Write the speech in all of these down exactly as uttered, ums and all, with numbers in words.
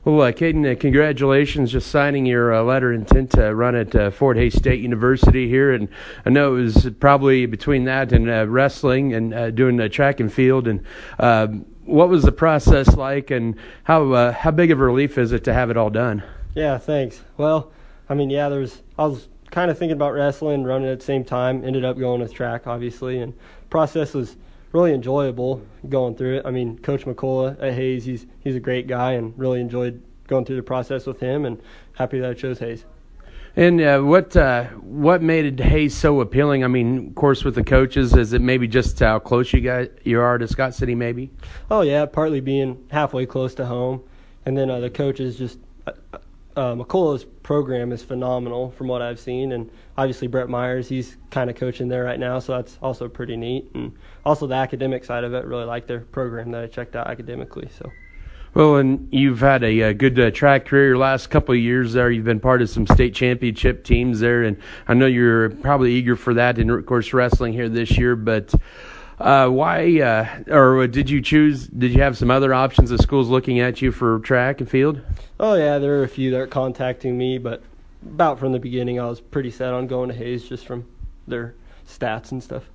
Well, uh, Caden, uh, congratulations just signing your uh, letter of intent to run at uh, Fort Hays State University here. And I know it was probably between that and uh, wrestling and uh, doing uh, track and field. And uh, what was the process like, and how uh, how big of a relief is it to have it all done? Yeah, thanks. Well, I mean, yeah, there's I was kind of thinking about wrestling, running at the same time. Ended up going with track, obviously, and process was really enjoyable going through it. I mean, Coach McCullough at Hays, he's he's a great guy, and really enjoyed going through the process with him, and happy that I chose Hays. And uh, what uh, what made it Hays so appealing? I mean, of course, with the coaches, is it maybe just how close you guys you are to Scott City, maybe? Oh yeah, partly being halfway close to home, and then uh, the coaches just uh, uh, McCullough's program is phenomenal from what I've seen, and obviously Brett Myers, he's kind of coaching there right now, so that's also pretty neat. And also the academic side of it, really like their program that I checked out academically. So. Well, and you've had a, a good uh, track career your last couple of years there. You've been part of some state championship teams there, and I know you're probably eager for that, and of course wrestling here this year. But uh, why, uh, or did you choose? Did you have some other options of schools looking at you for track and field? Oh yeah, there were a few that were contacting me, but about from the beginning, I was pretty set on going to Hays just from their stats and stuff.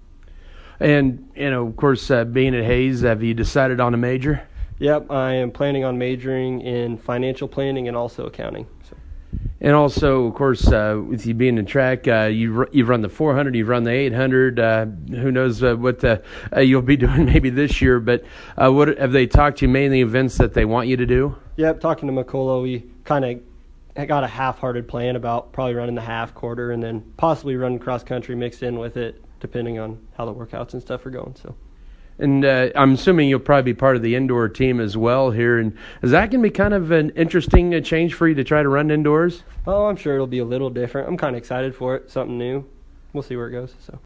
And you know, of course, uh, being at Hays, have you decided on a major? Yep, I am planning on majoring in financial planning and also accounting. So. And also, of course, uh, with you being in track, uh, you you've run the four hundred, you've run the eight hundred. Uh, who knows uh, what uh, uh, you'll be doing maybe this year? But uh, what have they talked to you? Mainly events that they want you to do? Yep, talking to McCullough, we kind of got a half-hearted plan about probably running the half quarter and then possibly running cross country mixed in with it, depending on how the workouts and stuff are going. So. And uh, I'm assuming you'll probably be part of the indoor team as well here. And is that going to be kind of an interesting uh, change for you to try to run indoors? Oh, I'm sure it'll be a little different. I'm kind of excited for it, something new. We'll see where it goes. So.